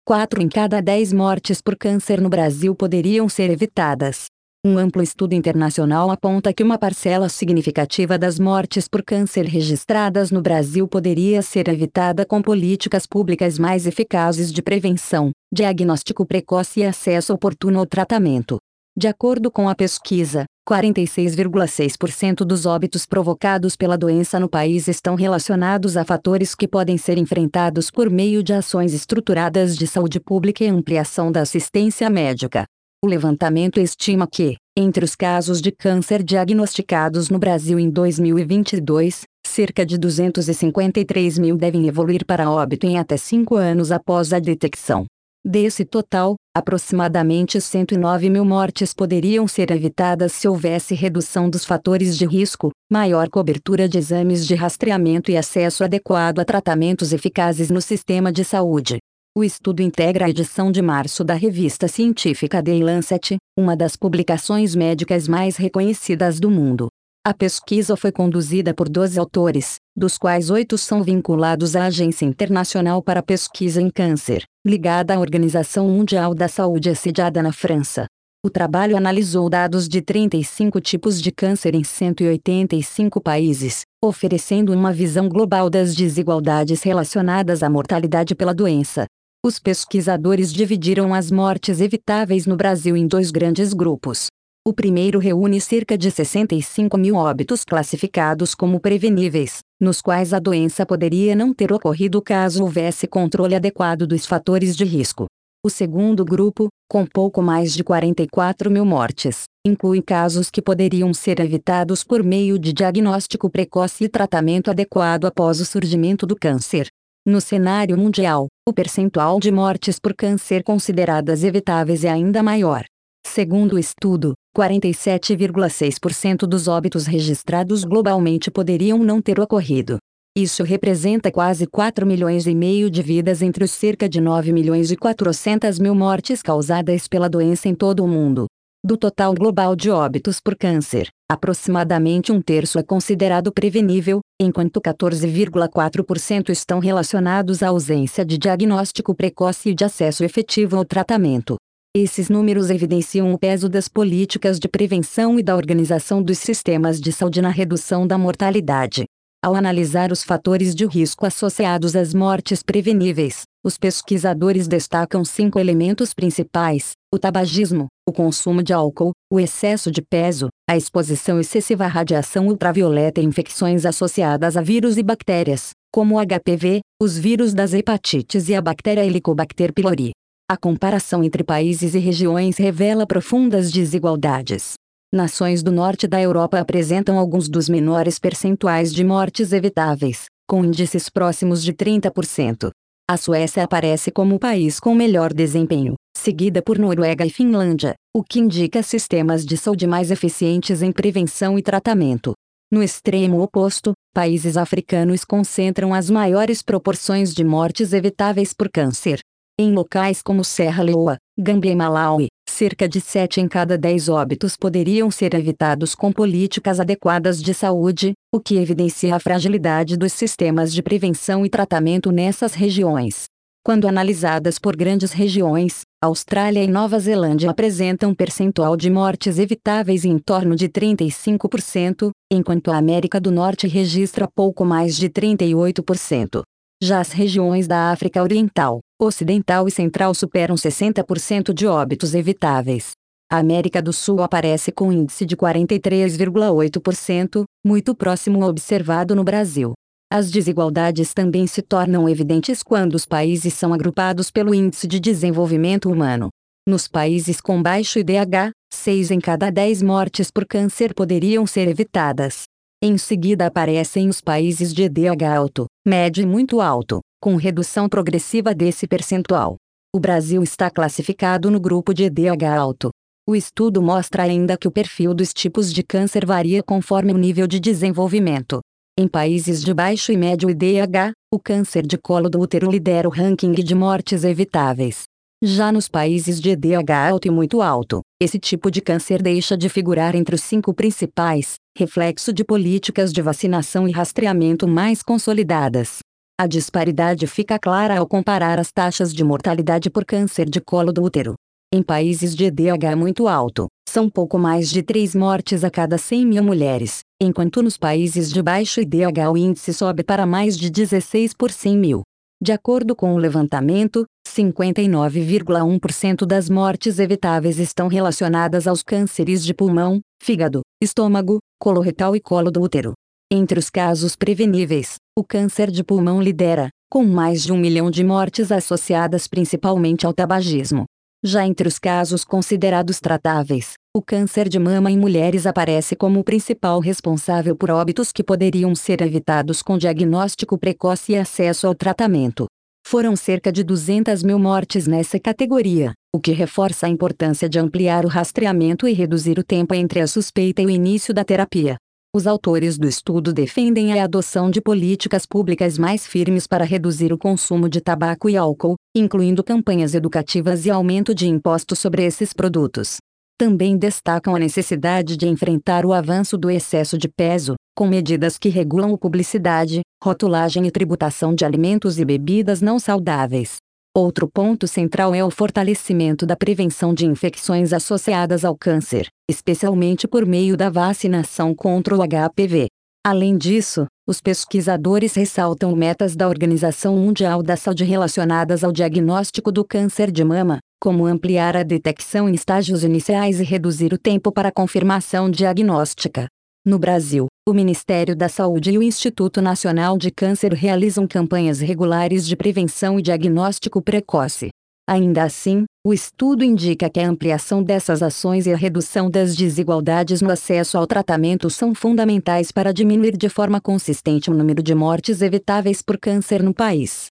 4 em cada 10 mortes por câncer no Brasil poderiam ser evitadas. Um amplo estudo internacional aponta que uma parcela significativa das mortes por câncer registradas no Brasil poderia ser evitada com políticas públicas mais eficazes de prevenção, diagnóstico precoce e acesso oportuno ao tratamento. De acordo com a pesquisa, 46,6% dos óbitos provocados pela doença no país estão relacionados a fatores que podem ser enfrentados por meio de ações estruturadas de saúde pública e ampliação da assistência médica. O levantamento estima que, entre os casos de câncer diagnosticados no Brasil em 2022, cerca de 253 mil devem evoluir para óbito em até 5 anos após a detecção. Desse total, aproximadamente 109 mil mortes poderiam ser evitadas se houvesse redução dos fatores de risco, maior cobertura de exames de rastreamento e acesso adequado a tratamentos eficazes no sistema de saúde. O estudo integra a edição de março da revista científica The Lancet, uma das publicações médicas mais reconhecidas do mundo. A pesquisa foi conduzida por 12 autores, dos quais 8 são vinculados à Agência Internacional para a Pesquisa em Câncer, ligada à Organização Mundial da Saúde sediada na França. O trabalho analisou dados de 35 tipos de câncer em 185 países, oferecendo uma visão global das desigualdades relacionadas à mortalidade pela doença. Os pesquisadores dividiram as mortes evitáveis no Brasil em 2 grandes grupos. O primeiro reúne cerca de 65 mil óbitos classificados como preveníveis, nos quais a doença poderia não ter ocorrido caso houvesse controle adequado dos fatores de risco. O segundo grupo, com pouco mais de 44 mil mortes, inclui casos que poderiam ser evitados por meio de diagnóstico precoce e tratamento adequado após o surgimento do câncer. No cenário mundial, o percentual de mortes por câncer consideradas evitáveis é ainda maior. Segundo o estudo, 47,6% dos óbitos registrados globalmente poderiam não ter ocorrido. Isso representa quase 4,5 milhões de vidas entre os cerca de 9 milhões e 400 mil mortes causadas pela doença em todo o mundo. Do total global de óbitos por câncer, aproximadamente um terço é considerado prevenível, enquanto 14,4% estão relacionados à ausência de diagnóstico precoce e de acesso efetivo ao tratamento. Esses números evidenciam o peso das políticas de prevenção e da organização dos sistemas de saúde na redução da mortalidade. Ao analisar os fatores de risco associados às mortes preveníveis, os pesquisadores destacam 5 elementos principais: o tabagismo, o consumo de álcool, o excesso de peso, a exposição excessiva à radiação ultravioleta e infecções associadas a vírus e bactérias, como o HPV, os vírus das hepatites e a bactéria Helicobacter pylori. A comparação entre países e regiões revela profundas desigualdades. Nações do norte da Europa apresentam alguns dos menores percentuais de mortes evitáveis, com índices próximos de 30%. A Suécia aparece como o país com melhor desempenho, seguida por Noruega e Finlândia, o que indica sistemas de saúde mais eficientes em prevenção e tratamento. No extremo oposto, países africanos concentram as maiores proporções de mortes evitáveis por câncer. Em locais como Serra Leoa, Gâmbia e Malawi, cerca de 7 em cada 10 óbitos poderiam ser evitados com políticas adequadas de saúde, o que evidencia a fragilidade dos sistemas de prevenção e tratamento nessas regiões. Quando analisadas por grandes regiões, Austrália e Nova Zelândia apresentam percentual de mortes evitáveis em torno de 35%, enquanto a América do Norte registra pouco mais de 38%. Já as regiões da África Oriental, Ocidental e Central superam 60% de óbitos evitáveis. A América do Sul aparece com índice de 43,8%, muito próximo ao observado no Brasil. As desigualdades também se tornam evidentes quando os países são agrupados pelo Índice de Desenvolvimento Humano. Nos países com baixo IDH, 6 em cada 10 mortes por câncer poderiam ser evitadas. Em seguida aparecem os países de IDH alto, médio e muito alto, com redução progressiva desse percentual. O Brasil está classificado no grupo de IDH alto. O estudo mostra ainda que o perfil dos tipos de câncer varia conforme o nível de desenvolvimento. Em países de baixo e médio IDH, o câncer de colo do útero lidera o ranking de mortes evitáveis. Já nos países de IDH alto e muito alto, esse tipo de câncer deixa de figurar entre os 5 principais, reflexo de políticas de vacinação e rastreamento mais consolidadas. A disparidade fica clara ao comparar as taxas de mortalidade por câncer de colo do útero. Em países de IDH muito alto, são pouco mais de 3 mortes a cada 100 mil mulheres, enquanto nos países de baixo IDH o índice sobe para mais de 16 por 100 mil. De acordo com o levantamento, 59,1% das mortes evitáveis estão relacionadas aos cânceres de pulmão, fígado, estômago, coloretal e colo do útero. Entre os casos preveníveis, o câncer de pulmão lidera, com mais de 1 milhão de mortes associadas principalmente ao tabagismo. Já entre os casos considerados tratáveis, o câncer de mama em mulheres aparece como o principal responsável por óbitos que poderiam ser evitados com diagnóstico precoce e acesso ao tratamento. Foram cerca de 200 mil mortes nessa categoria, o que reforça a importância de ampliar o rastreamento e reduzir o tempo entre a suspeita e o início da terapia. Os autores do estudo defendem a adoção de políticas públicas mais firmes para reduzir o consumo de tabaco e álcool, incluindo campanhas educativas e aumento de impostos sobre esses produtos. Também destacam a necessidade de enfrentar o avanço do excesso de peso, com medidas que regulam a publicidade, rotulagem e tributação de alimentos e bebidas não saudáveis. Outro ponto central é o fortalecimento da prevenção de infecções associadas ao câncer, especialmente por meio da vacinação contra o HPV. Além disso, os pesquisadores ressaltam metas da Organização Mundial da Saúde relacionadas ao diagnóstico do câncer de mama, como ampliar a detecção em estágios iniciais e reduzir o tempo para confirmação diagnóstica. No Brasil, o Ministério da Saúde e o Instituto Nacional de Câncer realizam campanhas regulares de prevenção e diagnóstico precoce. Ainda assim, o estudo indica que a ampliação dessas ações e a redução das desigualdades no acesso ao tratamento são fundamentais para diminuir de forma consistente o número de mortes evitáveis por câncer no país.